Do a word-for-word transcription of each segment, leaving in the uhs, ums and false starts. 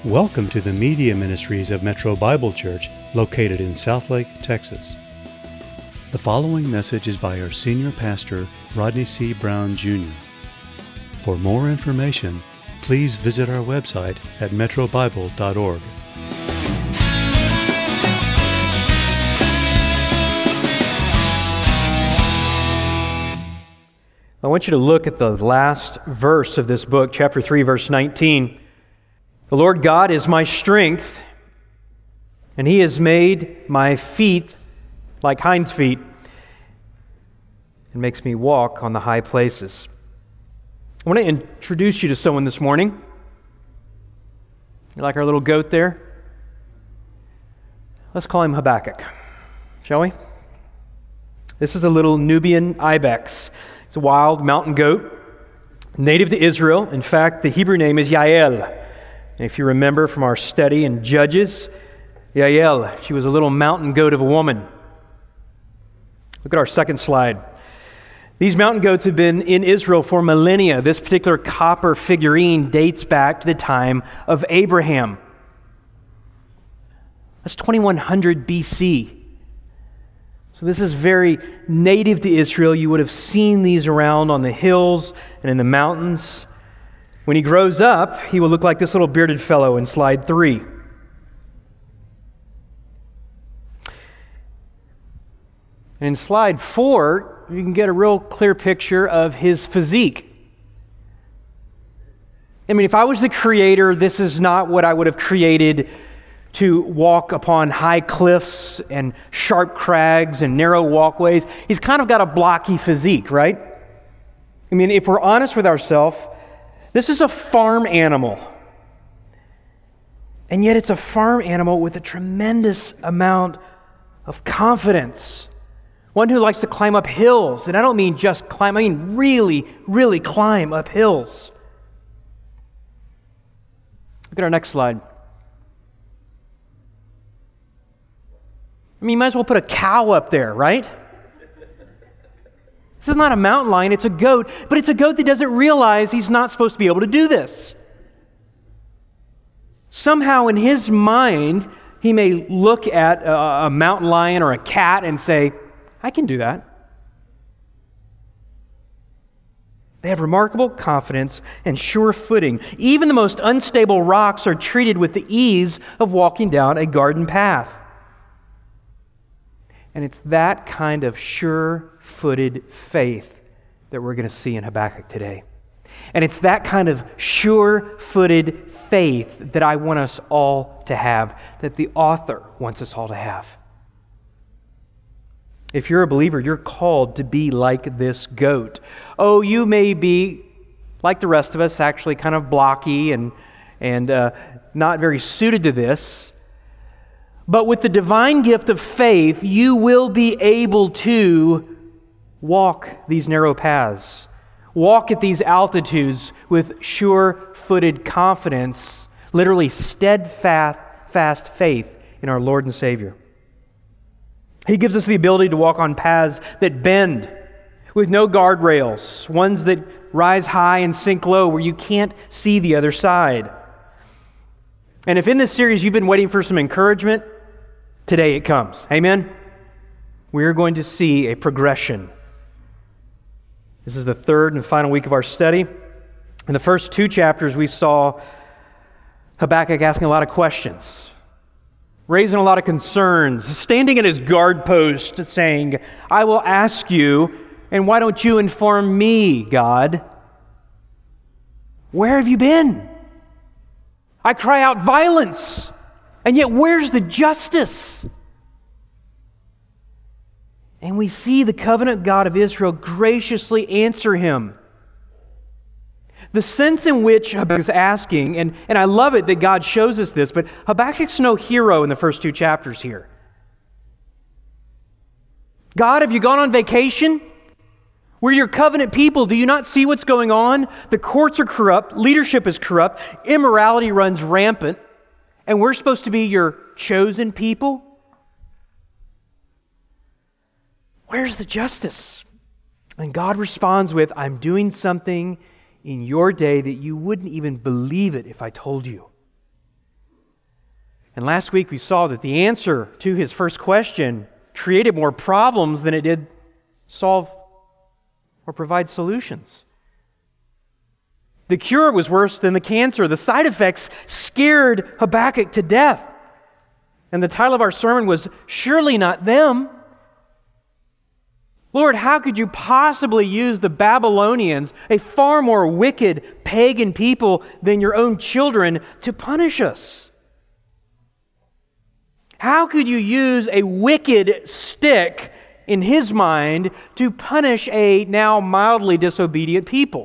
Welcome to the Media Ministries of Metro Bible Church, located in Southlake, Texas. The following message is by our senior pastor, Rodney C. Brown, Junior For more information, please visit our website at metro bible dot org. I want you to look at the last verse of this book, chapter three, verse nineteen. The Lord God is my strength, and He has made my feet like hinds' feet, and makes me walk on the high places. I want to introduce you to someone this morning. You like our little goat there? Let's call him Habakkuk, shall we? This is a little Nubian ibex. It's a wild mountain goat, native to Israel. In fact, the Hebrew name is Yael. And if you remember from our study in Judges, Yael, she was a little mountain goat of a woman. Look at our second slide. These mountain goats have been in Israel for millennia. This particular copper figurine dates back to the time of Abraham. That's twenty-one hundred B C. So this is very native to Israel. You would have seen these around on the hills and in the mountains. When he grows up, he will look like this little bearded fellow in slide three. And in slide four, you can get a real clear picture of his physique. I mean, if I was the creator, this is not what I would have created to walk upon high cliffs and sharp crags and narrow walkways. He's kind of got a blocky physique, right? I mean, if we're honest with ourselves, this is a farm animal. And yet it's a farm animal with a tremendous amount of confidence. One who likes to climb up hills. And I don't mean just climb, I mean really, really climb up hills. Look at our next slide. I mean, you might as well put a cow up there, right? This is not a mountain lion, it's a goat, but it's a goat that doesn't realize he's not supposed to be able to do this. Somehow in his mind, he may look at a, a mountain lion or a cat and say, I can do that. They have remarkable confidence and sure footing. Even the most unstable rocks are treated with the ease of walking down a garden path. And it's that kind of sure-footed faith that we're going to see in Habakkuk today. And it's that kind of sure-footed faith that I want us all to have, that the author wants us all to have. If you're a believer, you're called to be like this goat. Oh, you may be, like the rest of us, actually kind of blocky and, and uh, not very suited to this. But with the divine gift of faith, you will be able to walk these narrow paths, walk at these altitudes with sure-footed confidence, literally steadfast fast faith in our Lord and Savior. He gives us the ability to walk on paths that bend with no guardrails, ones that rise high and sink low where you can't see the other side. And if in this series you've been waiting for some encouragement, today it comes. Amen? We're going to see a progression. This is the third and final week of our study. In the first two chapters, we saw Habakkuk asking a lot of questions, raising a lot of concerns, standing at his guard post saying, I will ask you, and why don't you inform me, God? Where have you been? I cry out violence, and yet where's the justice? And we see the covenant God of Israel graciously answer him. The sense in which Habakkuk is asking, and, and I love it that God shows us this, but Habakkuk's no hero in the first two chapters here. God, have you gone on vacation? We're your covenant people. Do you not see what's going on? The courts are corrupt. Leadership is corrupt. Immorality runs rampant. And we're supposed to be your chosen people? Where's the justice? And God responds with, I'm doing something in your day that you wouldn't even believe it if I told you. And last week we saw that the answer to his first question created more problems than it did solve or provide solutions. The cure was worse than the cancer. The side effects scared Habakkuk to death. And the title of our sermon was, Surely Not Them. Lord, how could you possibly use the Babylonians, a far more wicked pagan people than your own children, to punish us? How could you use a wicked stick in his mind to punish a now mildly disobedient people?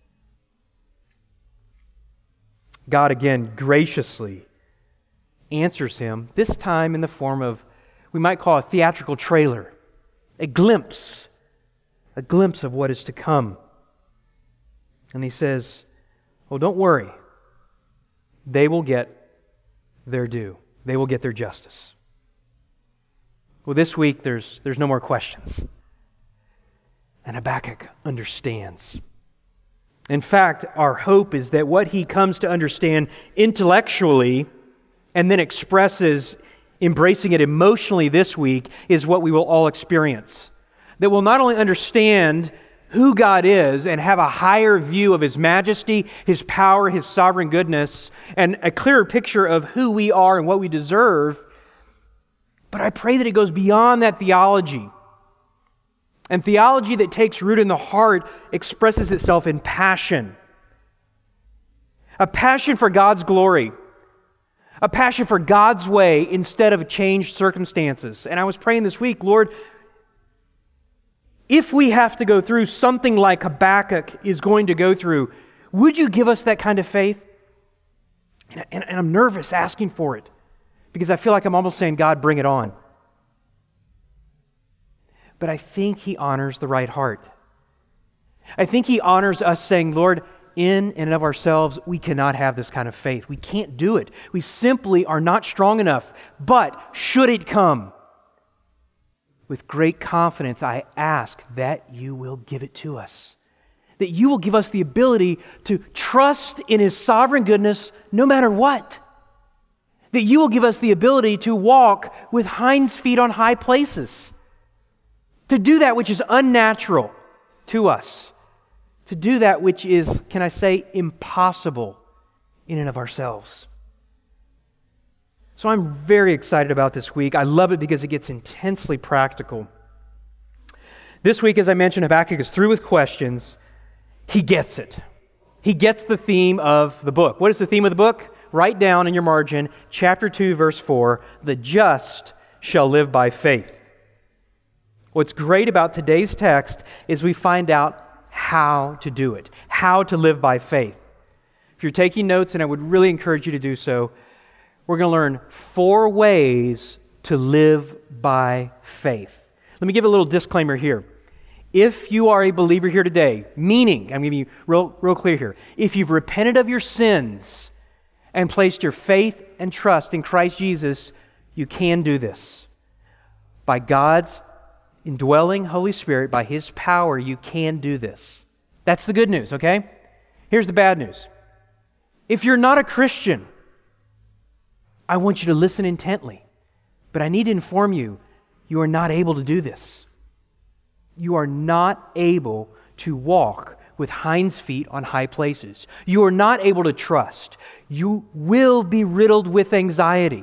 God again graciously answers him, this time in the form of, we might call a theatrical trailer, a glimpse, a glimpse of what is to come. And he says, oh, don't worry. They will get their due. They will get their justice. Well, this week there's, there's no more questions. And Habakkuk understands. In fact, our hope is that what he comes to understand intellectually and then expresses, embracing it emotionally this week, is what we will all experience. That we'll not only understand who God is and have a higher view of His majesty, His power, His sovereign goodness, and a clearer picture of who we are and what we deserve, but I pray that it goes beyond that theology. And theology that takes root in the heart expresses itself in passion. A passion for God's glory. A passion for God's way instead of changed circumstances. And I was praying this week, Lord, if we have to go through something like Habakkuk is going to go through, would you give us that kind of faith? And, and, and I'm nervous asking for it because I feel like I'm almost saying, God, bring it on. But I think He honors the right heart. I think He honors us saying, Lord, in and of ourselves, we cannot have this kind of faith. We can't do it. We simply are not strong enough. But should it come, with great confidence, I ask that you will give it to us. That you will give us the ability to trust in His sovereign goodness no matter what. That you will give us the ability to walk with hinds feet on high places. To do that which is unnatural to us. To do that which is, can I say, impossible in and of ourselves. So I'm very excited about this week. I love it because it gets intensely practical. This week, as I mentioned, Habakkuk is through with questions. He gets it. He gets the theme of the book. What is the theme of the book? Write down in your margin, chapter two, verse four, the just shall live by faith. What's great about today's text is we find out how to do it, how to live by faith. If you're taking notes, and I would really encourage you to do so, we're going to learn four ways to live by faith. Let me give a little disclaimer here. If you are a believer here today, meaning, I'm giving you real, real clear here, if you've repented of your sins and placed your faith and trust in Christ Jesus, you can do this. By God's indwelling Holy Spirit, by His power, you can do this. That's the good news, okay? Here's the bad news. If you're not a Christian, I want you to listen intently. But I need to inform you, you are not able to do this. You are not able to walk with hinds feet on high places. You are not able to trust. You will be riddled with anxiety.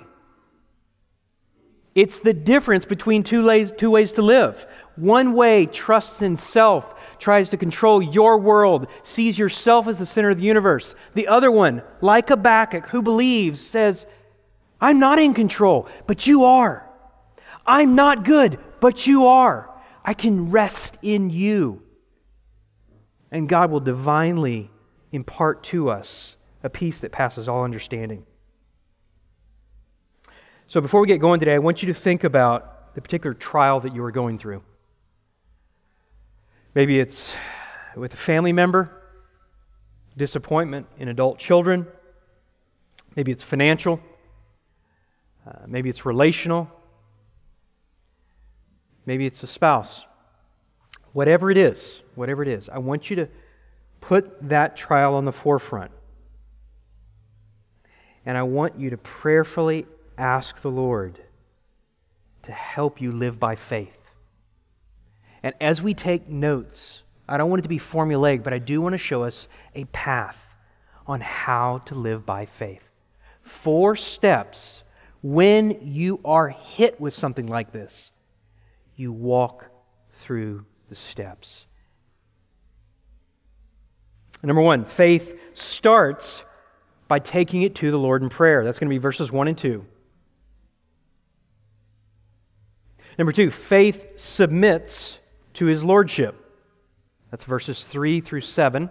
It's the difference between two ways, two ways to live. One way trusts in self, tries to control your world, sees yourself as the center of the universe. The other one, like Habakkuk, who believes, says, I'm not in control, but you are. I'm not good, but you are. I can rest in you. And God will divinely impart to us a peace that passes all understanding. So before we get going today, I want you to think about the particular trial that you are going through. Maybe it's with a family member, disappointment in adult children. Maybe it's financial. Uh, maybe it's relational. Maybe it's a spouse. Whatever it is, whatever it is, I want you to put that trial on the forefront. And I want you to prayerfully ask the Lord to help you live by faith. And as we take notes, I don't want it to be formulaic, but I do want to show us a path on how to live by faith. Four steps when you are hit with something like this. You walk through the steps. Number one, faith starts by taking it to the Lord in prayer. That's going to be verses one and two. Number two, faith submits to His lordship. That's verses three through seven.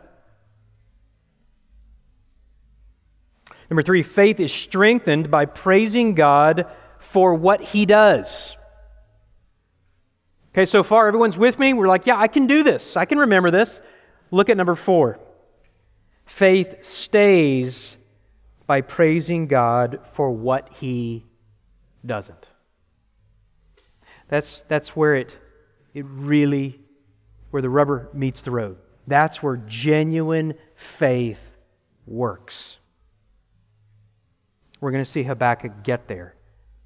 Number three, faith is strengthened by praising God for what He does. Okay, so far everyone's with me? We're like, yeah, I can do this. I can remember this. Look at number four. Faith stays by praising God for what He doesn't. That's, that's where it, it really, where the rubber meets the road. That's where genuine faith works. We're going to see Habakkuk get there.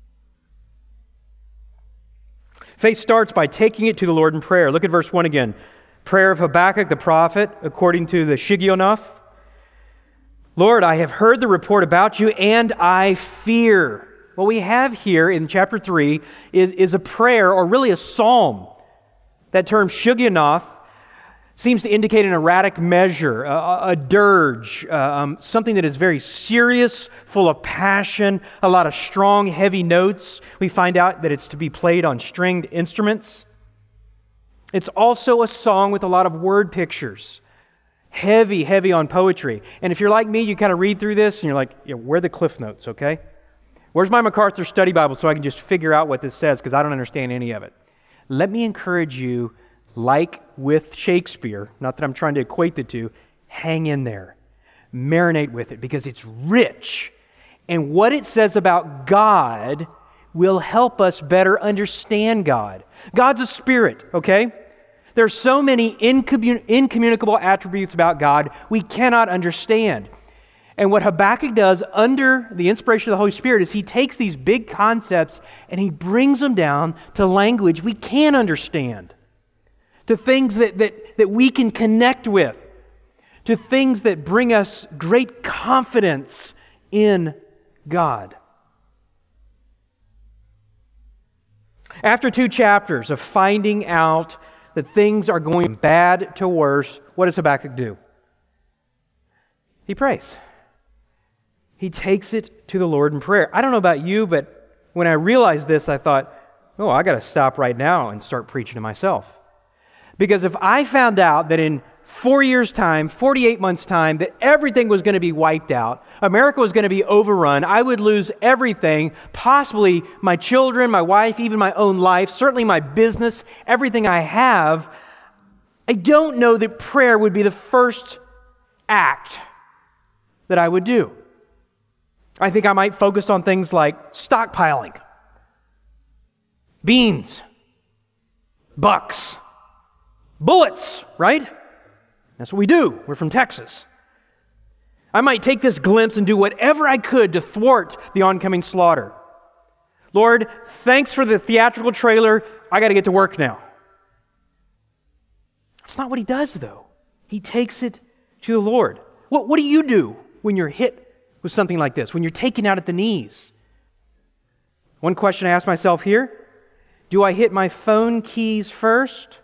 Faith starts by taking it to the Lord in prayer. Look at verse one again. Prayer of Habakkuk the prophet, according to the Shigionoth. Lord, I have heard the report about you, and I fear. What we have here in chapter three is, is a prayer, or really a psalm. That term Shigionoth seems to indicate an erratic measure, a, a dirge, uh, um, something that is very serious, full of passion, a lot of strong, heavy notes. We find out that it's to be played on stringed instruments. It's also a song with a lot of word pictures. Heavy, heavy on poetry. And if you're like me, you kind of read through this and you're like, yeah, where are the cliff notes, okay? Where's my MacArthur Study Bible so I can just figure out what this says, because I don't understand any of it. Let me encourage you, like with Shakespeare, not that I'm trying to equate the two, hang in there. Marinate with it, because it's rich. And what it says about God will help us better understand God. God's a spirit, okay? There are so many incommun- incommunicable attributes about God we cannot understand. And what Habakkuk does under the inspiration of the Holy Spirit is he takes these big concepts and he brings them down to language we can understand, to things that, that, that we can connect with, to things that bring us great confidence in God. After two chapters of finding out that things are going bad to worse, what does Habakkuk do? He prays. He takes it to the Lord in prayer. I don't know about you, but when I realized this, I thought, oh, I got to stop right now and start preaching to myself. Because if I found out that in four years' time, forty-eight months' time, that everything was going to be wiped out, America was going to be overrun, I would lose everything, possibly my children, my wife, even my own life, certainly my business, everything I have, I don't know that prayer would be the first act that I would do. I think I might focus on things like stockpiling, beans, bucks, bullets, right? That's what we do. We're from Texas. I might take this glimpse and do whatever I could to thwart the oncoming slaughter. Lord, thanks for the theatrical trailer. I got to get to work now. That's not what he does, though. He takes it to the Lord. What, what do you do when you're hit with something like this, when you're taken out at the knees? One question I ask myself here, do I hit my phone keys first?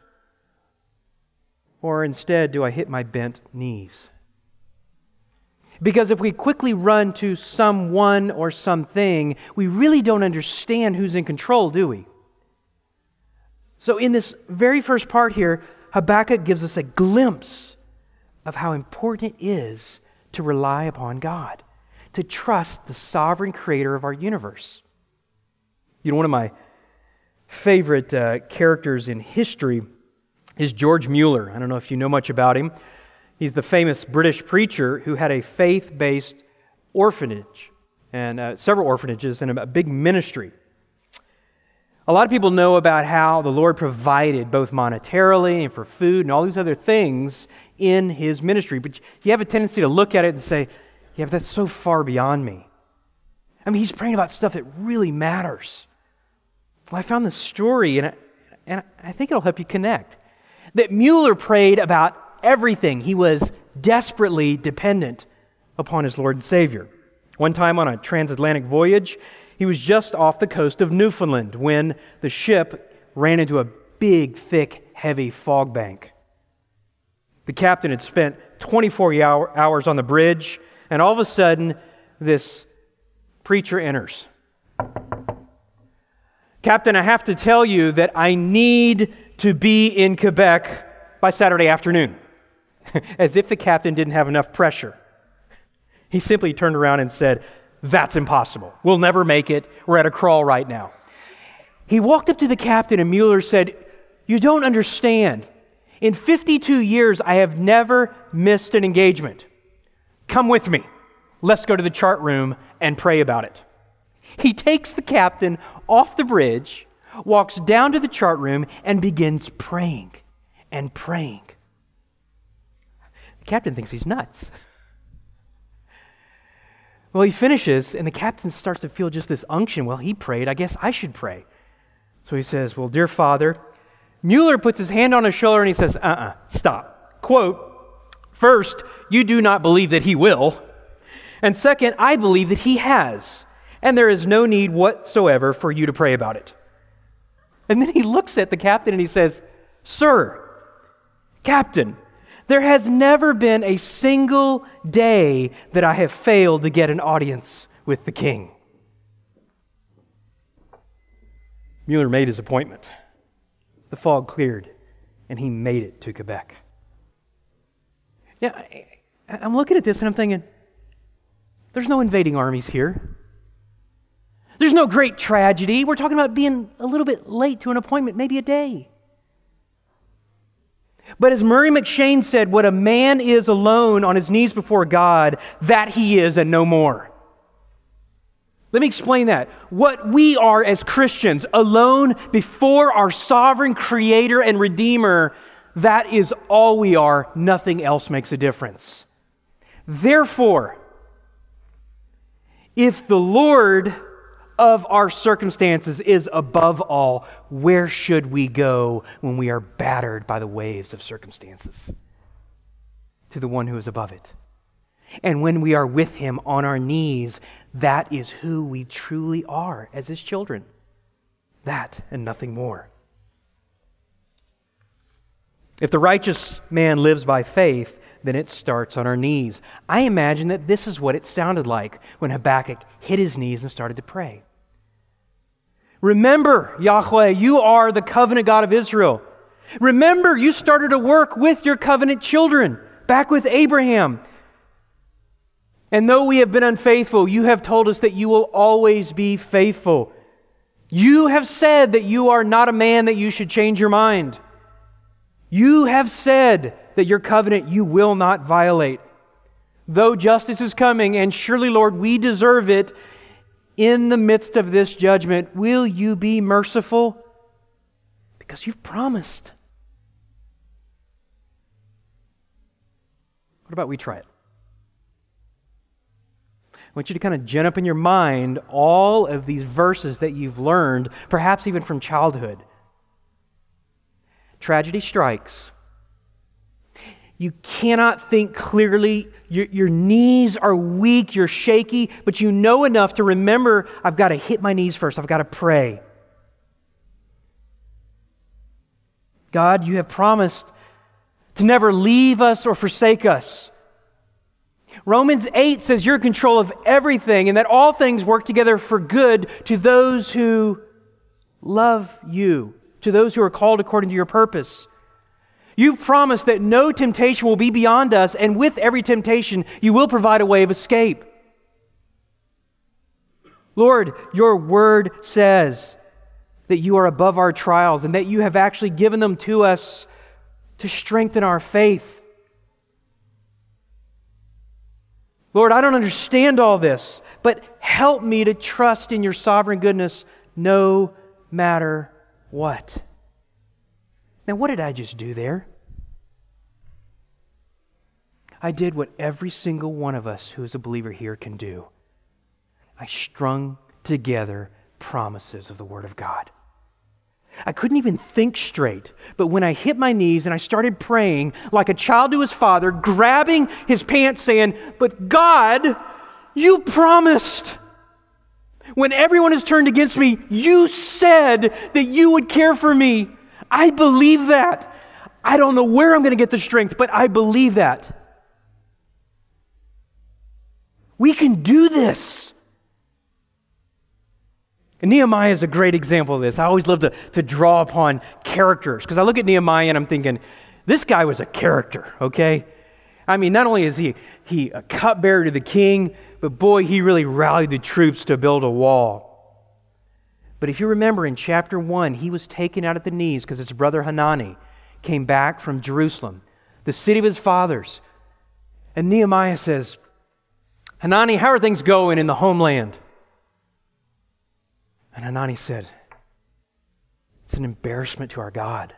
Or instead, do I hit my bent knees? Because if we quickly run to someone or something, we really don't understand who's in control, do we? So in this very first part here, Habakkuk gives us a glimpse of how important it is to rely upon God, to trust the sovereign creator of our universe. You know, one of my favorite uh, characters in history is George Mueller. I don't know if you know much about him. He's the famous British preacher who had a faith-based orphanage and uh, several orphanages and a big ministry. A lot of people know about how the Lord provided both monetarily and for food and all these other things in His ministry, but you have a tendency to look at it and say, yeah, but that's so far beyond me. I mean, he's praying about stuff that really matters. Well, I found this story, and I, and I think it'll help you connect. That Mueller prayed about everything. He was desperately dependent upon his Lord and Savior. One time on a transatlantic voyage, he was just off the coast of Newfoundland when the ship ran into a big, thick, heavy fog bank. The captain had spent twenty-four hours on the bridge, and all of a sudden, this preacher enters. Captain, I have to tell you that I need to be in Quebec by Saturday afternoon. As if the captain didn't have enough pressure. He simply turned around and said, that's impossible. We'll never make it. We're at a crawl right now. He walked up to the captain and Mueller said, you don't understand. In fifty-two years, I have never missed an engagement. Come with me. Let's go to the chart room and pray about it. He takes the captain off the bridge, walks down to the chart room, and begins praying and praying. The captain thinks he's nuts. Well, he finishes, and the captain starts to feel just this unction. Well, he prayed. I guess I should pray. So he says, well, dear Father, Mueller puts his hand on his shoulder and he says, uh-uh, stop. Quote, first, you do not believe that he will. And second, I believe that he has. And there is no need whatsoever for you to pray about it. And then he looks at the captain and he says, Sir, Captain, there has never been a single day that I have failed to get an audience with the king. Mueller made his appointment. The fog cleared, and he made it to Quebec. Yeah, I'm looking at this and I'm thinking, there's no invading armies here. There's no great tragedy. We're talking about being a little bit late to an appointment, maybe a day. But as Murray McShane said, what a man is alone on his knees before God, that he is and no more. Let me explain that. What we are as Christians, alone before our sovereign Creator and Redeemer, that is all we are. Nothing else makes a difference. Therefore, if the Lord of our circumstances is above all, where should we go when we are battered by the waves of circumstances? To the one who is above it. And when we are with Him on our knees, that is who we truly are as His children. That and nothing more. If the righteous man lives by faith, then it starts on our knees. I imagine that this is what it sounded like when Habakkuk hit his knees and started to pray. Remember, Yahweh, you are the covenant God of Israel. Remember, you started to work with your covenant children, back with Abraham. And though we have been unfaithful, you have told us that you will always be faithful. You have said that you are not a man that you should change your mind. You have said that your covenant you will not violate. Though justice is coming, and surely, Lord, we deserve it, in the midst of this judgment, will you be merciful? Because you've promised. What about we try it? I want you to kind of gin up in your mind all of these verses that you've learned, perhaps even from childhood. Tragedy strikes. You cannot think clearly. Your, your knees are weak. You're shaky. But you know enough to remember, I've got to hit my knees first. I've got to pray. God, you have promised to never leave us or forsake us. Romans eight says you're in control of everything and that all things work together for good to those who love you, to those who are called according to your purpose. You've promised that no temptation will be beyond us, and with every temptation, you will provide a way of escape. Lord, your word says that you are above our trials and that you have actually given them to us to strengthen our faith. Lord, I don't understand all this, but help me to trust in your sovereign goodness no matter what. Now, what did I just do there? I did what every single one of us who is a believer here can do. I strung together promises of the Word of God. I couldn't even think straight, but when I hit my knees and I started praying like a child to his father, grabbing his pants saying, "But God, you promised. When everyone has turned against me, you said that you would care for me. I believe that. I don't know where I'm going to get the strength, but I believe that." We can do this. And Nehemiah is a great example of this. I always love to, to draw upon characters, because I look at Nehemiah and I'm thinking, this guy was a character, okay? I mean, not only is he, he a cupbearer to the king, but boy, he really rallied the troops to build a wall. But if you remember in chapter one, he was taken out at the knees because his brother Hanani came back from Jerusalem, the city of his fathers. And Nehemiah says, "Hanani, how are things going in the homeland?" And Hanani said, "It's an embarrassment to our God.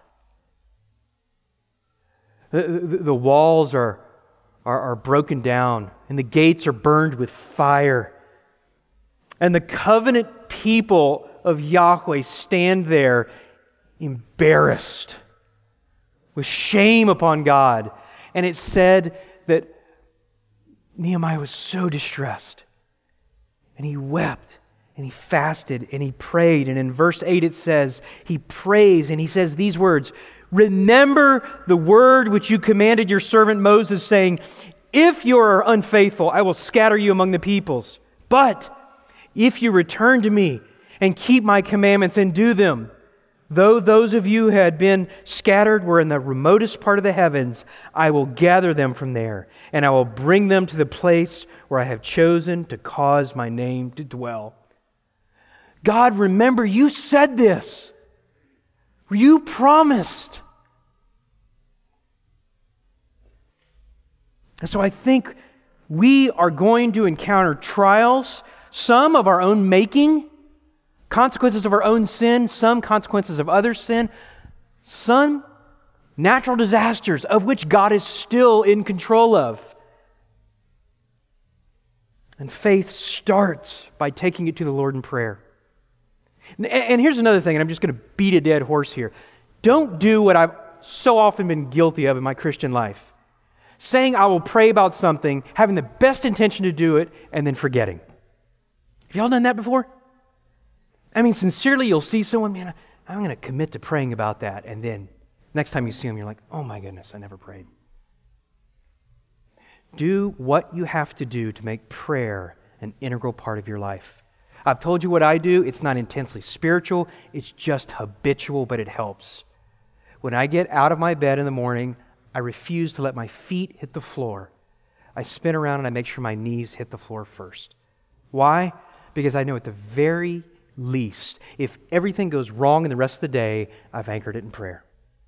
The, the, the walls are, are, are broken down, and the gates are burned with fire. And the covenant people of Yahweh stand there embarrassed, with shame upon God." And it said that Nehemiah was so distressed, and he wept, and he fasted, and he prayed. And in verse eight it says, he prays, and he says these words, "Remember the word which you commanded your servant Moses, saying, if you are unfaithful, I will scatter you among the peoples. But if you return to me and keep my commandments and do them, though those of you who had been scattered were in the remotest part of the heavens, I will gather them from there, and I will bring them to the place where I have chosen to cause my name to dwell." God, remember, you said this. You promised. And so I think we are going to encounter trials, some of our own making, consequences of our own sin, some consequences of others' sin, some natural disasters of which God is still in control of. And faith starts by taking it to the Lord in prayer. And here's another thing, and I'm just going to beat a dead horse here. Don't do what I've so often been guilty of in my Christian life. Saying I will pray about something, having the best intention to do it, and then forgetting. Have y'all done that before? I mean, sincerely, you'll see someone, man, I'm going to commit to praying about that, and then next time you see them, you're like, oh my goodness, I never prayed. Do what you have to do to make prayer an integral part of your life. I've told you what I do. It's not intensely spiritual. It's just habitual, but it helps. When I get out of my bed in the morning, I refuse to let my feet hit the floor. I spin around and I make sure my knees hit the floor first. Why? Because I know at the very least, if everything goes wrong in the rest of the day, I've anchored it in prayer.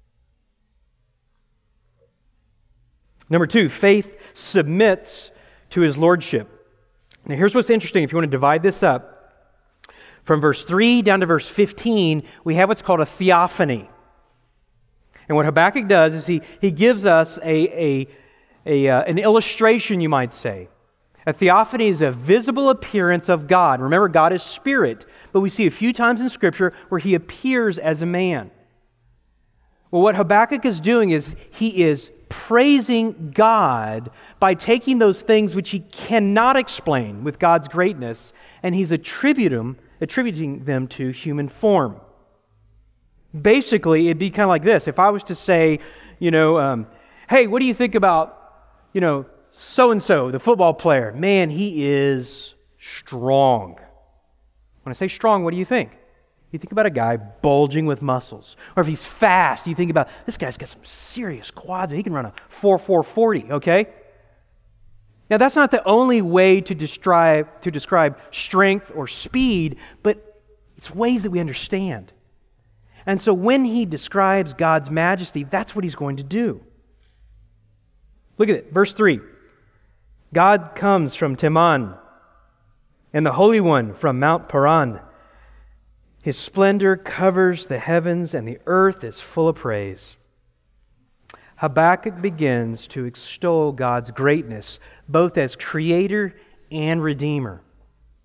Number two, faith submits to His Lordship. Now here's what's interesting. If you want to divide this up, from verse three down to verse fifteen, we have what's called a theophany. And what Habakkuk does is he, he gives us a, a, a, uh, an illustration, you might say. A theophany is a visible appearance of God. Remember, God is spirit, but we see a few times in Scripture where He appears as a man. Well, what Habakkuk is doing is he is praising God by taking those things which he cannot explain with God's greatness, and he's attributing, attributing them to human form. Basically, it'd be kind of like this. If I was to say, you know, um, hey, what do you think about, you know, so-and-so, the football player? Man, he is strong. When I say strong, what do you think? You think about a guy bulging with muscles. Or if he's fast, you think about, this guy's got some serious quads. He can run a four four forty, okay? Now, that's not the only way to describe, to describe strength or speed, but it's ways that we understand. And so when he describes God's majesty, that's what he's going to do. Look at it, verse three. God comes from Teman, and the Holy One from Mount Paran. His splendor covers the heavens, and the earth is full of praise. Habakkuk begins to extol God's greatness, both as Creator and Redeemer.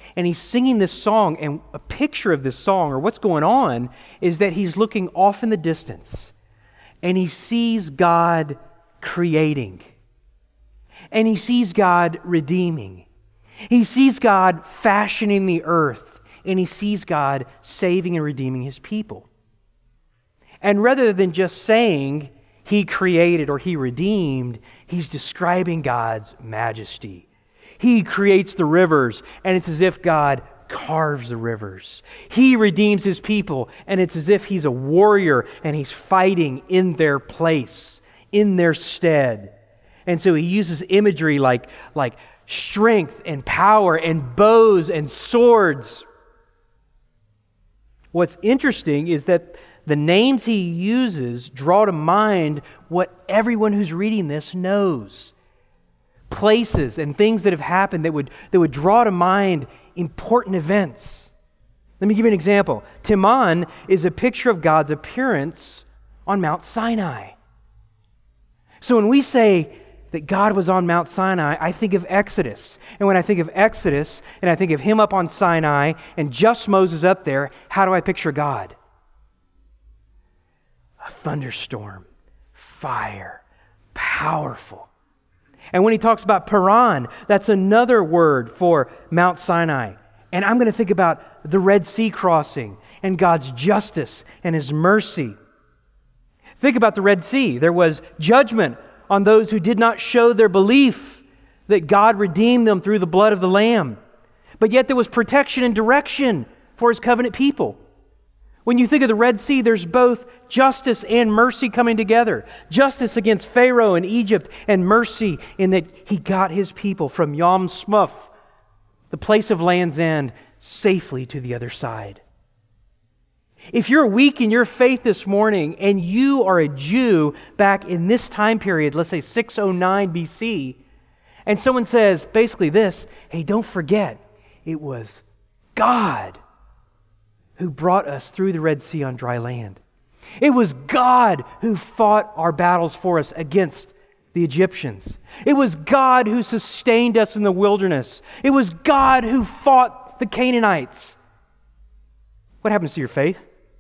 And he's singing this song, and a picture of this song, or what's going on, is that he's looking off in the distance, and he sees God creating, and he sees God redeeming. He sees God fashioning the earth, and he sees God saving and redeeming his people. And rather than just saying he created or he redeemed, he's describing God's majesty. He creates the rivers, and it's as if God carves the rivers. He redeems his people, and it's as if he's a warrior and he's fighting in their place, in their stead. And so he uses imagery like, like strength and power and bows and swords. What's interesting is that the names he uses draw to mind what everyone who's reading this knows. Places and things that have happened that would, that would draw to mind important events. Let me give you an example. Timon is a picture of God's appearance on Mount Sinai. So when we say that God was on Mount Sinai, I think of Exodus. And when I think of Exodus, and I think of him up on Sinai, and just Moses up there, how do I picture God? A thunderstorm, fire, powerful. And when he talks about Paran, that's another word for Mount Sinai. And I'm going to think about the Red Sea crossing and God's justice and his mercy. Think about the Red Sea. There was judgment on those who did not show their belief that God redeemed them through the blood of the Lamb. But yet there was protection and direction for his covenant people. When you think of the Red Sea, there's both justice and mercy coming together. Justice against Pharaoh and Egypt, and mercy in that he got his people from Yam Smuf, the place of Land's End, safely to the other side. If you're weak in your faith this morning and you are a Jew back in this time period, let's say six oh nine B C, and someone says basically this, hey, don't forget, it was God who brought us through the Red Sea on dry land. It was God who fought our battles for us against the Egyptians. It was God who sustained us in the wilderness. It was God who fought the Canaanites. What happens to your faith?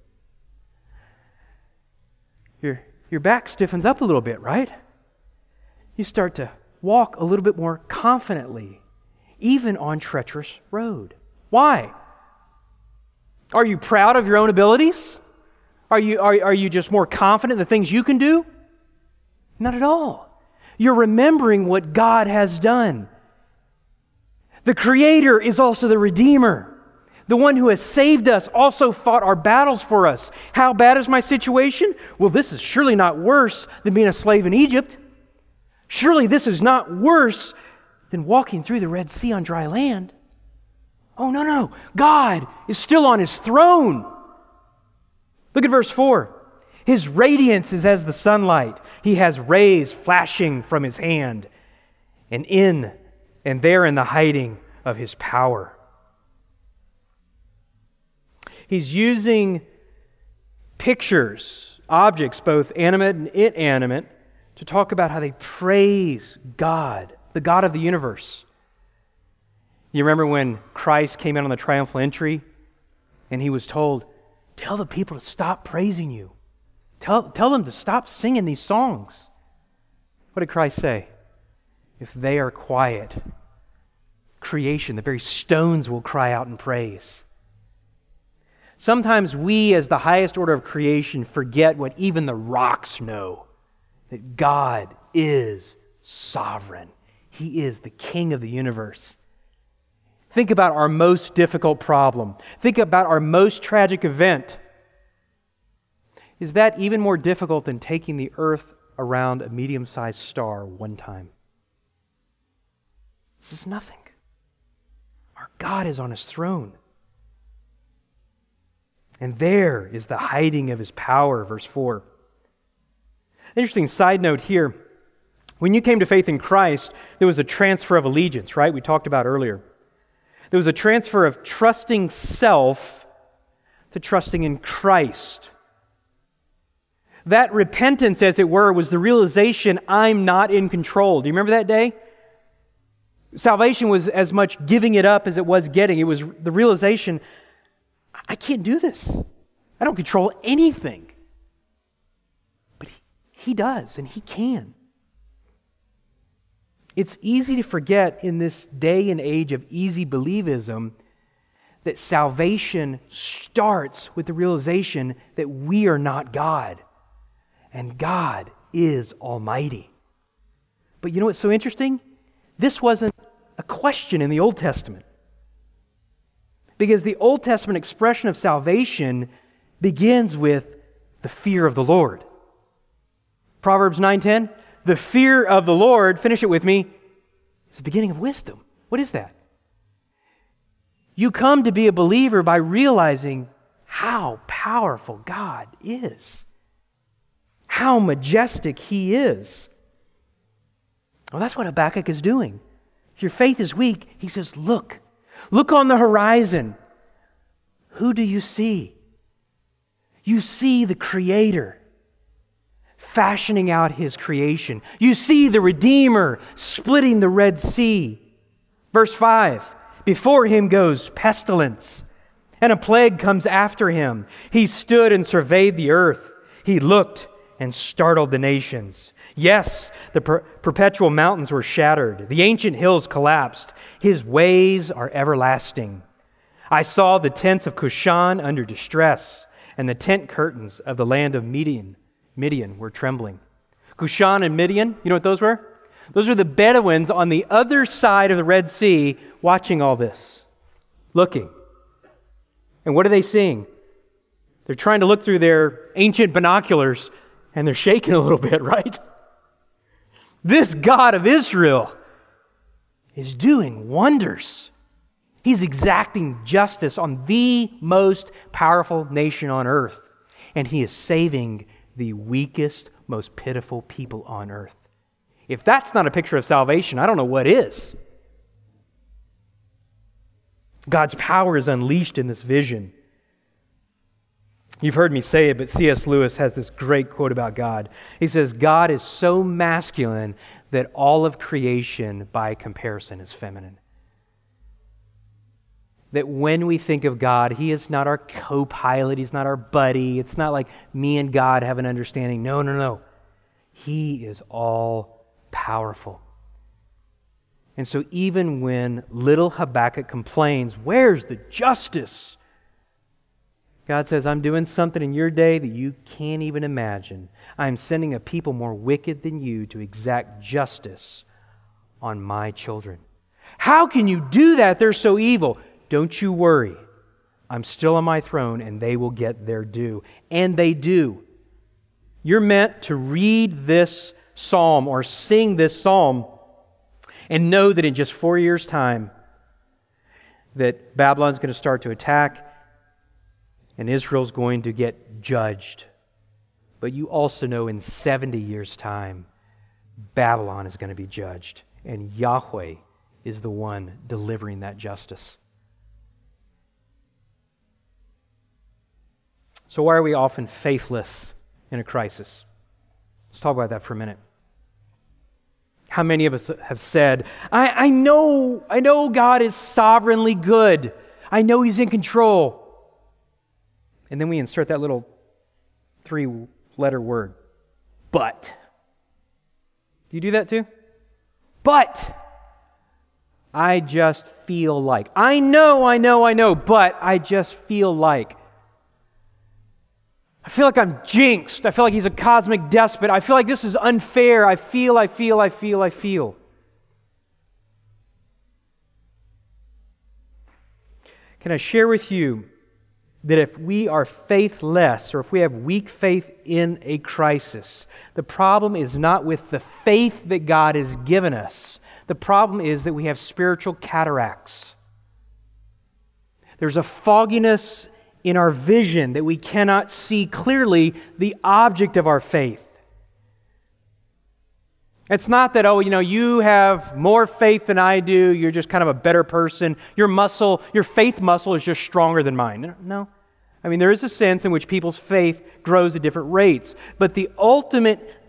Your, your back stiffens up a little bit, right? You start to walk a little bit more confidently, even on treacherous road. Why? Are you proud of your own abilities? Are you, are, are you just more confident in the things you can do? Not at all. You're remembering what God has done. The Creator is also the Redeemer. The one who has saved us also fought our battles for us. How bad is my situation? Well, this is surely not worse than being a slave in Egypt. Surely this is not worse than walking through the Red Sea on dry land. Oh, no, no. God is still on his throne. Look at verse four. His radiance is as the sunlight. He has rays flashing from his hand, and in and there in the hiding of his power. He's using pictures, objects, both animate and inanimate, to talk about how they praise God, the God of the universe. You remember when Christ came out on the triumphal entry and he was told, tell the people to stop praising you. Tell, tell them to stop singing these songs. What did Christ say? If they are quiet, creation, the very stones will cry out in praise. Sometimes we, as the highest order of creation, forget what even the rocks know, that God is sovereign. He is the King of the universe. Think about our most difficult problem. Think about our most tragic event. Is that even more difficult than taking the earth around a medium-sized star one time? This is nothing. Our God is on his throne. And there is the hiding of his power, verse four. Interesting side note here. When you came to faith in Christ, there was a transfer of allegiance, right? We talked about earlier. There was a transfer of trusting self to trusting in Christ. That repentance, as it were, was the realization I'm not in control. Do you remember that day? Salvation was as much giving it up as it was getting. It was the realization, I can't do this. I don't control anything. But he, he does, and He can. It's easy to forget in this day and age of easy believism that salvation starts with the realization that we are not God, and God is Almighty. But you know what's so interesting? This wasn't a question in the Old Testament. Because the Old Testament expression of salvation begins with the fear of the Lord. Proverbs nine ten, the fear of the Lord, finish it with me, is the beginning of wisdom. What is that? You come to be a believer by realizing how powerful God is, how majestic He is. Well, that's what Habakkuk is doing. If your faith is weak, he says, look, look on the horizon. Who do you see? You see the Creator fashioning out His creation. You see the Redeemer splitting the Red Sea. Verse five, before Him goes pestilence, and a plague comes after Him. He stood and surveyed the earth. He looked and startled the nations. Yes, the per- perpetual mountains were shattered. The ancient hills collapsed. His ways are everlasting. I saw the tents of Cushan under distress, and the tent curtains of the land of Midian, Midian were trembling. Cushan and Midian, you know what those were? Those are the Bedouins on the other side of the Red Sea watching all this, looking. And what are they seeing? They're trying to look through their ancient binoculars, and they're shaking a little bit, right? This God of Israel is doing wonders. He's exacting justice on the most powerful nation on earth. And He is saving the weakest, most pitiful people on earth. If that's not a picture of salvation, I don't know what is. God's power is unleashed in this vision. You've heard me say it, but C S Lewis has this great quote about God. He says, God is so masculine that all of creation, by comparison, is feminine. That when we think of God, He is not our co-pilot, He's not our buddy. It's not like me and God have an understanding. No, no, no. He is all powerful. And so even when little Habakkuk complains, where's the justice? God says, I'm doing something in your day that you can't even imagine. I'm sending a people more wicked than you to exact justice on my children. How can you do that? They're so evil. Don't you worry. I'm still on my throne and they will get their due. And they do. You're meant to read this psalm or sing this psalm and know that in just four years' time that Babylon's going to start to attack and Israel's going to get judged. But you also know in seventy years' time, Babylon is going to be judged. And Yahweh is the one delivering that justice. So why are we often faithless in a crisis? Let's talk about that for a minute. How many of us have said, I, I know, I know God is sovereignly good. I know He's in control. And then we insert that little three-letter word, but. Do you do that too? But I just feel like. I know, I know, I know, but I just feel like. I feel like I'm jinxed. I feel like He's a cosmic despot. I feel like this is unfair. I feel, I feel, I feel, I feel. Can I share with you that if we are faithless or if we have weak faith in a crisis, the problem is not with the faith that God has given us. The problem is that we have spiritual cataracts. There's a fogginess in our vision that we cannot see clearly the object of our faith. It's not that, oh, you know, you have more faith than I do, you're just kind of a better person. Your muscle, your faith muscle is just stronger than mine. No. I mean, there is a sense in which people's faith grows at different rates. But the ultimate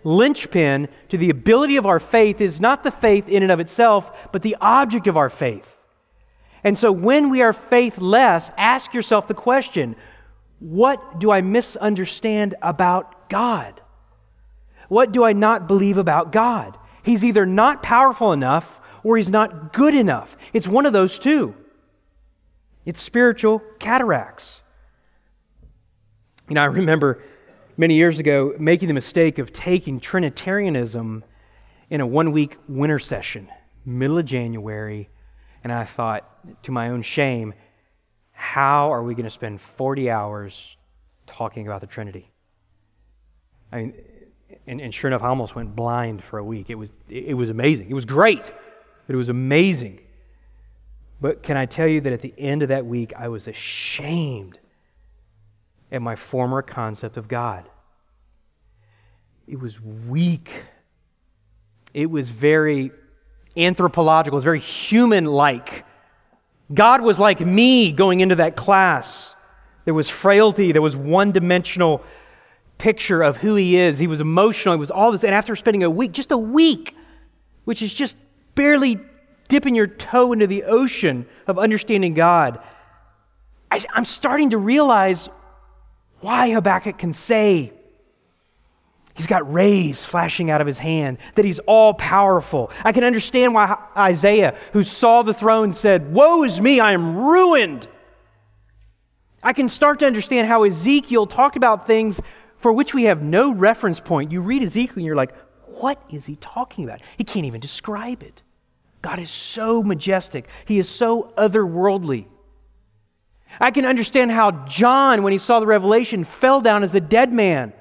linchpin to the ability of our faith is not the faith in and of itself, but the object of our faith. And so when we are faithless, ask yourself the question, what do I misunderstand about God? What do I not believe about God? He's either not powerful enough or He's not good enough. It's one of those two. It's spiritual cataracts. You know, I remember many years ago making the mistake of taking Trinitarianism in a one-week winter session, middle of January, and I thought, to my own shame, how are we going to spend forty hours talking about the Trinity? I mean, and, and sure enough, I almost went blind for a week. It was it was amazing. It was great, but it was amazing. But can I tell you that at the end of that week, I was ashamed at my former concept of God. It was weak. It was very anthropological. It was very human-like. God was like me going into that class. There was frailty. There was one-dimensional picture of who He is. He was emotional. It was all this. And after spending a week, just a week, which is just barely dipping your toe into the ocean of understanding God, I, I'm starting to realize why Habakkuk can say He's got rays flashing out of His hand, that He's all-powerful. I can understand why Isaiah, who saw the throne, said, "Woe is me, I am ruined." I can start to understand how Ezekiel talked about things for which we have no reference point. You read Ezekiel and you're like, what is he talking about? He can't even describe it. God is so majestic. He is so otherworldly. I can understand how John, when he saw the revelation, fell down as a dead man.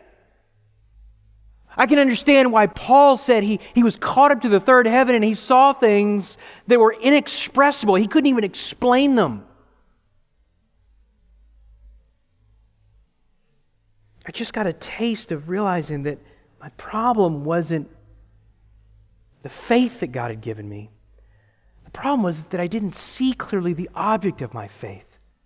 I can understand why Paul said he, he was caught up to the third heaven and he saw things that were inexpressible. He couldn't even explain them. I just got a taste of realizing that my problem wasn't the faith that God had given me. The problem was that I didn't see clearly the object of my faith.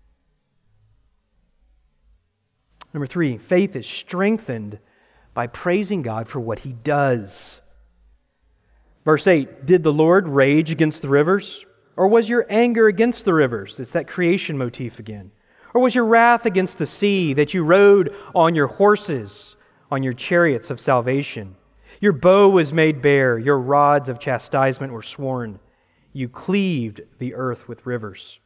Number three, faith is strengthened by praising God for what He does. Verse eight, did the Lord rage against the rivers? Or was your anger against the rivers? It's that creation motif again. Or was your wrath against the sea that you rode on your horses, on your chariots of salvation? Your bow was made bare, your rods of chastisement were sworn. You cleaved the earth with rivers.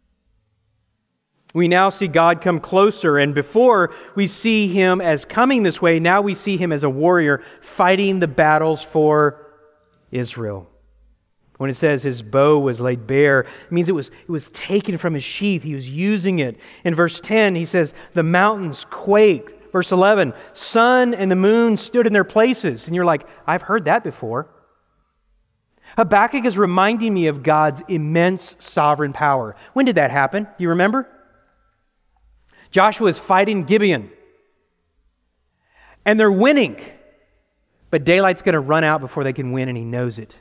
We now see God come closer, and before we see Him as coming this way, now we see Him as a warrior fighting the battles for Israel. When it says His bow was laid bare, it means it was, it was taken from His sheath. He was using it. In verse ten, He says, the mountains quaked. Verse eleven, sun and the moon stood in their places. And you're like, I've heard that before. Habakkuk is reminding me of God's immense sovereign power. When did that happen? Do you remember? Joshua is fighting Gibeon. And they're winning. But daylight's going to run out before they can win, and he knows it.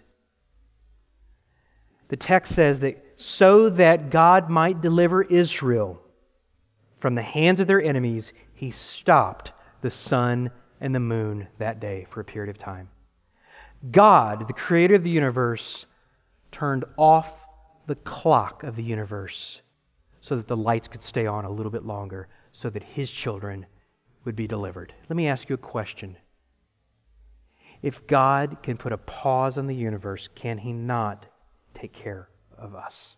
The text says that so that God might deliver Israel from the hands of their enemies, He stopped the sun and the moon that day for a period of time. God, the creator of the universe, turned off the clock of the universe so that the lights could stay on a little bit longer, so that His children would be delivered. Let me ask you a question. If God can put a pause on the universe, can He not take care of us?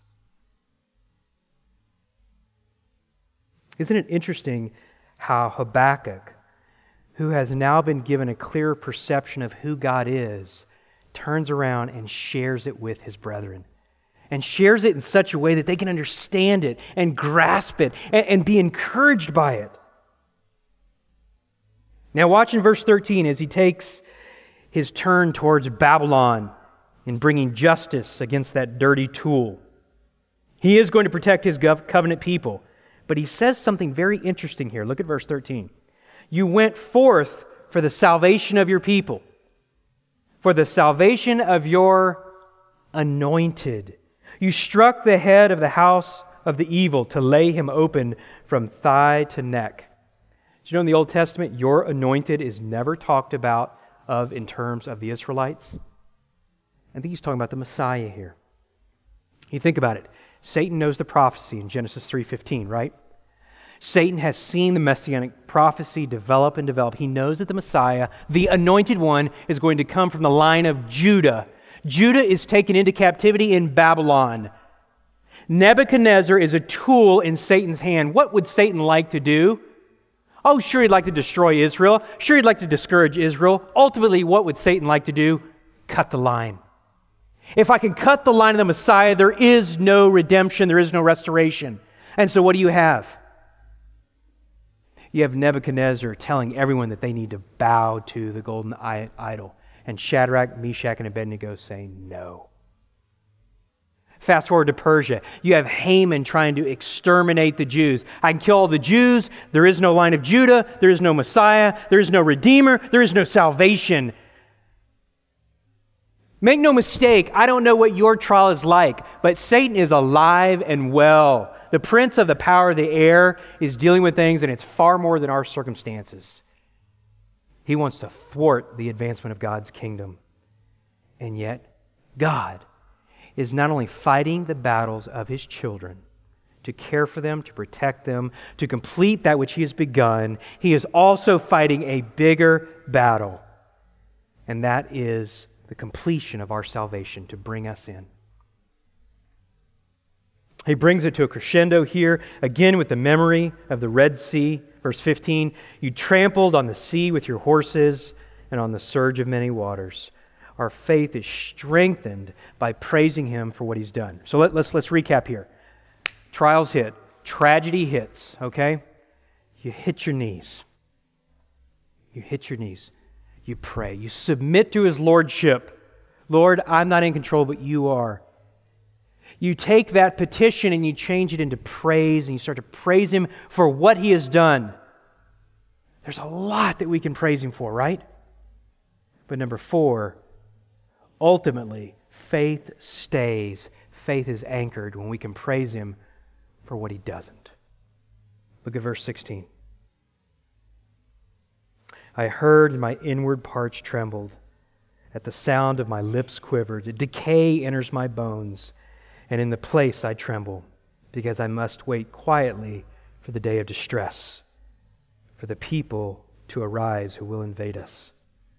Isn't it interesting how Habakkuk, who has now been given a clearer perception of who God is, turns around and shares it with his brethren, and shares it in such a way that they can understand it and grasp it and, and be encouraged by it. Now watch in verse thirteen as he takes his turn towards Babylon in bringing justice against that dirty tool. He is going to protect His covenant people, but he says something very interesting here. Look at verse thirteen. You went forth for the salvation of your people, for the salvation of your anointed. You struck the head of the house of the evil to lay him open from thigh to neck. Do you know in the Old Testament, your anointed is never talked about of in terms of the Israelites? I think he's talking about the Messiah here. You think about it. Satan knows the prophecy in Genesis three fifteen, right? Satan has seen the messianic prophecy develop and develop. He knows that the Messiah, the anointed one, is going to come from the line of Judah. Judah is taken into captivity in Babylon. Nebuchadnezzar is a tool in Satan's hand. What would Satan like to do? Oh, sure, he'd like to destroy Israel. Sure, he'd like to discourage Israel. Ultimately, what would Satan like to do? Cut the line. If I can cut the line of the Messiah, there is no redemption, there is no restoration. And so what do you have? You have Nebuchadnezzar telling everyone that they need to bow to the golden idol. And Shadrach, Meshach, and Abednego say no. Fast forward to Persia. You have Haman trying to exterminate the Jews. I can kill all the Jews. There is no line of Judah. There is no Messiah. There is no Redeemer. There is no salvation. Make no mistake, I don't know what your trial is like, but Satan is alive and well. The prince of the power of the air is dealing with things, and it's far more than our circumstances. He wants to thwart the advancement of God's kingdom. And yet, God is not only fighting the battles of His children, to care for them, to protect them, to complete that which He has begun, He is also fighting a bigger battle. And that is the completion of our salvation to bring us in. He brings it to a crescendo here, again with the memory of the Red Sea. Verse fifteen, you trampled on the sea with your horses and on the surge of many waters. Our faith is strengthened by praising Him for what He's done. So let, let's, let's recap here. Trials hit. Tragedy hits, okay? You hit your knees. You hit your knees. You pray. You submit to His lordship. Lord, I'm not in control, but You are. You take that petition and you change it into praise, and you start to praise Him for what He has done. There's a lot that we can praise Him for, right? But number four, ultimately, faith stays. Faith is anchored when we can praise Him for what He doesn't. Look at verse sixteen. I heard, and my inward parts trembled. At the sound of my lips quivered. Decay enters my bones. And in the place I tremble, because I must wait quietly for the day of distress, for the people to arise who will invade us.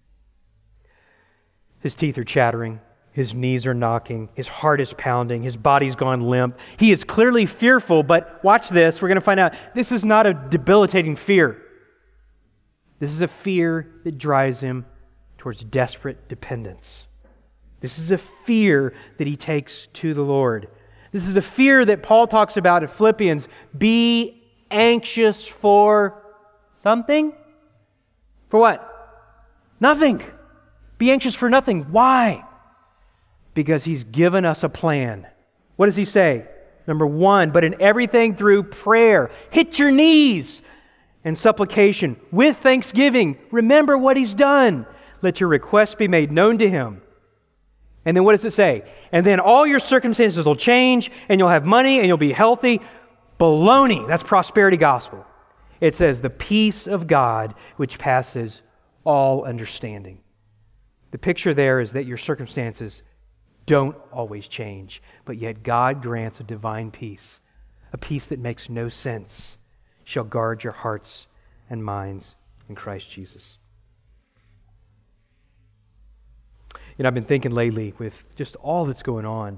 His teeth are chattering, his knees are knocking, his heart is pounding, his body's gone limp. He is clearly fearful, but watch this, we're going to find out this is not a debilitating fear. This is a fear that drives him towards desperate dependence. This is a fear that he takes to the Lord. This is a fear that Paul talks about in Philippians. Be anxious for something? For what? Nothing. Be anxious for nothing. Why? Because He's given us a plan. What does He say? Number one, but in everything through prayer. Hit your knees and supplication with thanksgiving. Remember what He's done. Let your requests be made known to Him. And then what does it say? And then all your circumstances will change, and you'll have money, and you'll be healthy. Baloney. That's prosperity gospel. It says, the peace of God which passes all understanding. The picture there is that your circumstances don't always change, but yet God grants a divine peace, a peace that makes no sense, shall guard your hearts and minds in Christ Jesus. You know, I've been thinking lately with just all that's going on.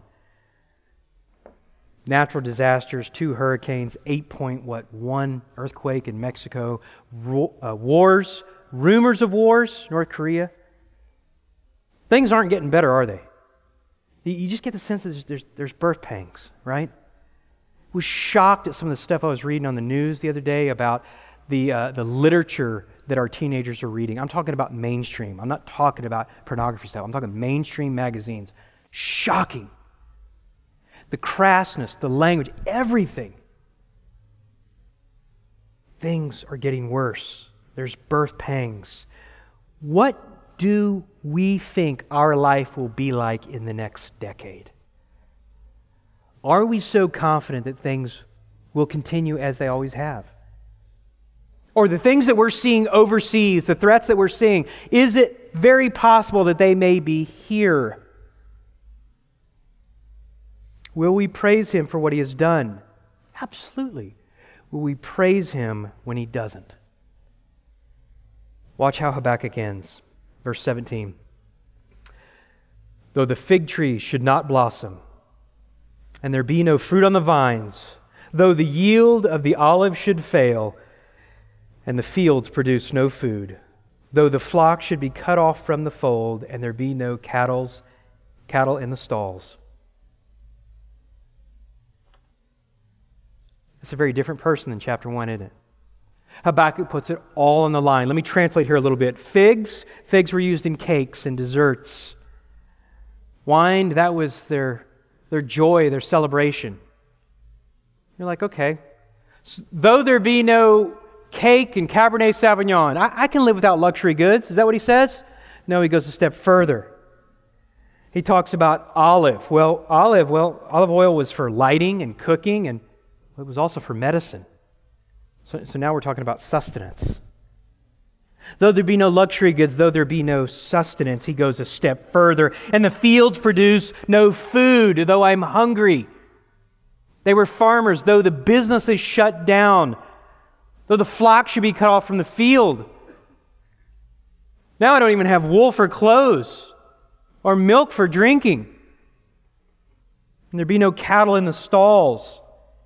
Natural disasters, two hurricanes, eight point what one earthquake in Mexico, ro- uh, wars, rumors of wars, North Korea. Things aren't getting better, are they? You, you just get the sense that there's, there's, there's birth pangs, right? I was shocked at some of the stuff I was reading on the news the other day about the uh, the literature that our teenagers are reading. I'm talking about mainstream. I'm not talking about pornography stuff. I'm talking mainstream magazines. Shocking. The crassness, the language, everything. Things are getting worse. There's birth pangs. What do we think our life will be like in the next decade? Are we so confident that things will continue as they always have? or the things that we're seeing overseas, the threats that we're seeing, is it very possible that they may be here? Will we praise Him for what He has done? Absolutely. Will we praise Him when He doesn't? Watch how Habakkuk ends. Verse seventeen. Though the fig tree should not blossom, and there be no fruit on the vines, though the yield of the olive should fail, and the fields produce no food, though the flock should be cut off from the fold, and there be no cattle's, cattle in the stalls. It's a very different person than chapter one, isn't it? Habakkuk puts it all on the line. Let me translate here a little bit. Figs, figs were used in cakes and desserts. Wine, that was their, their joy, their celebration. You're like, okay. So, though there be no cake and Cabernet Sauvignon, I, I can live without luxury goods. Is that what he says? No, he goes a step further. He talks about olive. Well, olive, well, olive oil was for lighting and cooking, and it was also for medicine. So, so now we're talking about sustenance. Though there be no luxury goods, though there be no sustenance, he goes a step further. And the fields produce no food, though I'm hungry. They were farmers, though the business is shut down, though the flock should be cut off from the field. Now I don't even have wool for clothes or milk for drinking. And there be no cattle in the stalls.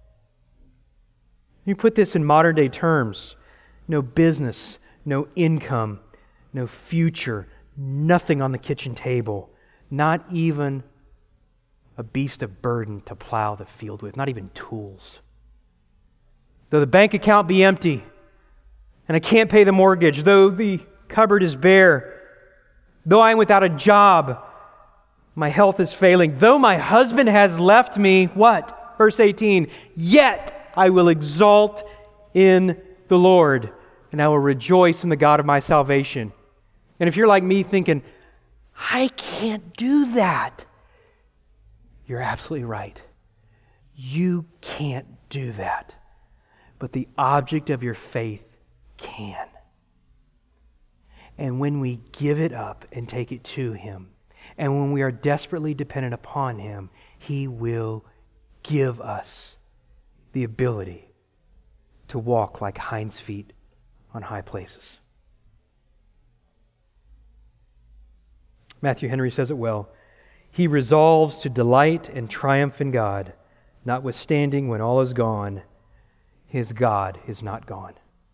You put this in modern day terms. No business, no income, no future, nothing on the kitchen table, not even a beast of burden to plow the field with, not even tools. Though the bank account be empty, and I can't pay the mortgage, though the cupboard is bare, though I am without a job, my health is failing, though my husband has left me, what? Verse eighteen, yet I will exalt in the Lord, and I will rejoice in the God of my salvation. And if you're like me thinking, I can't do that, you're absolutely right. You can't do that. But the object of your faith can. And when we give it up and take it to Him, and when we are desperately dependent upon Him, He will give us the ability to walk like hinds feet on high places. Matthew Henry says it well. He resolves to delight and triumph in God, notwithstanding when all is gone, his God is not gone.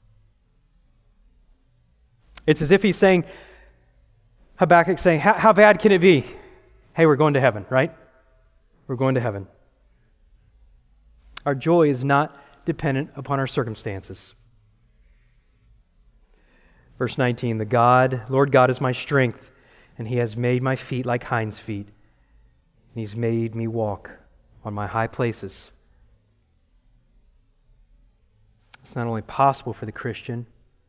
It's as if he's saying, Habakkuk saying, how, how bad can it be? Hey, we're going to heaven, right? We're going to heaven. Our joy is not dependent upon our circumstances. Verse nineteen, the God, Lord God is my strength, and He has made my feet like hinds' feet, and He's made me walk on my high places. It's not only possible for the Christian,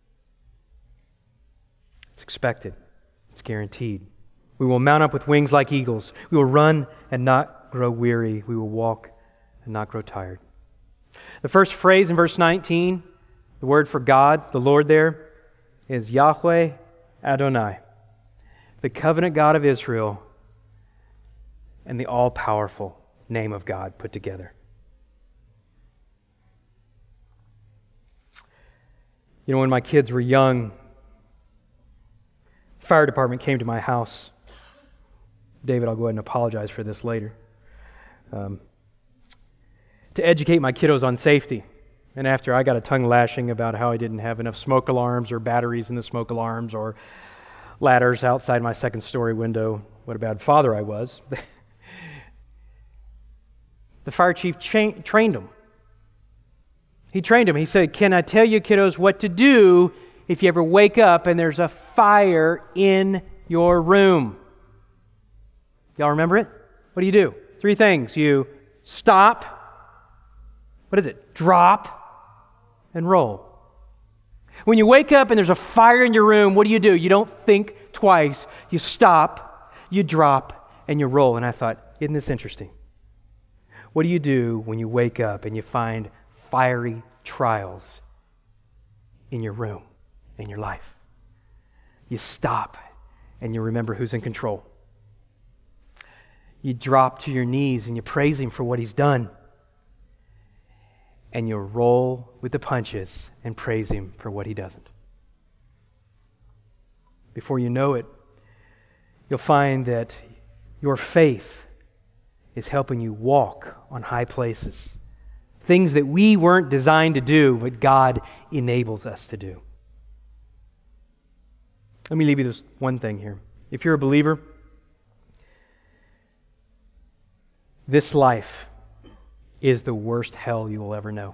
it's expected. It's guaranteed. We will mount up with wings like eagles. We will run and not grow weary. We will walk and not grow tired. The first phrase in verse nineteen, the word for God, the Lord there, is Yahweh Adonai, the covenant God of Israel and the all-powerful name of God put together. You know, when my kids were young, the fire department came to my house. David, I'll go ahead and apologize for this later. Um, to educate my kiddos on safety. And after I got a tongue lashing about how I didn't have enough smoke alarms or batteries in the smoke alarms or ladders outside my second story window, what a bad father I was. The fire chief cha- trained them. He trained them. He said, can I tell you, kiddos, what to do if you ever wake up and there's a fire in your room? Y'all remember it? What do you do? Three things. You stop. What is it? Drop and roll. When you wake up and there's a fire in your room, what do you do? You don't think twice. You stop, you drop, and you roll. And I thought, isn't this interesting? What do you do when you wake up and you find fiery trials in your room, in your life. You stop and you remember who's in control. You drop to your knees and you praise Him for what He's done. And you roll with the punches and praise Him for what He doesn't. Before you know it, you'll find that your faith is helping you walk on high places. Things that we weren't designed to do, but God enables us to do. Let me leave you this one thing here. If you're a believer, this life is the worst hell you will ever know.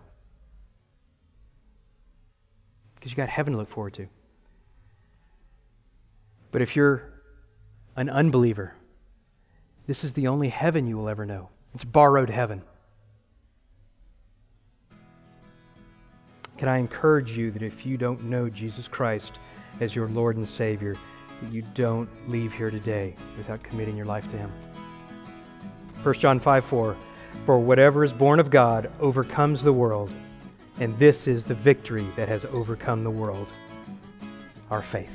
Because you got heaven to look forward to. But if you're an unbeliever, this is the only heaven you will ever know. It's borrowed heaven. Can I encourage you that if you don't know Jesus Christ as your Lord and Savior, that you don't leave here today without committing your life to Him? First John five four, for whatever is born of God overcomes the world, and this is the victory that has overcome the world, our faith.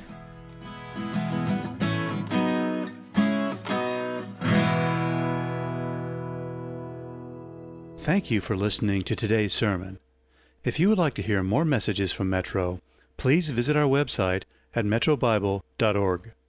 Thank you for listening to today's sermon. If you would like to hear more messages from Metro, please visit our website at metro bible dot org.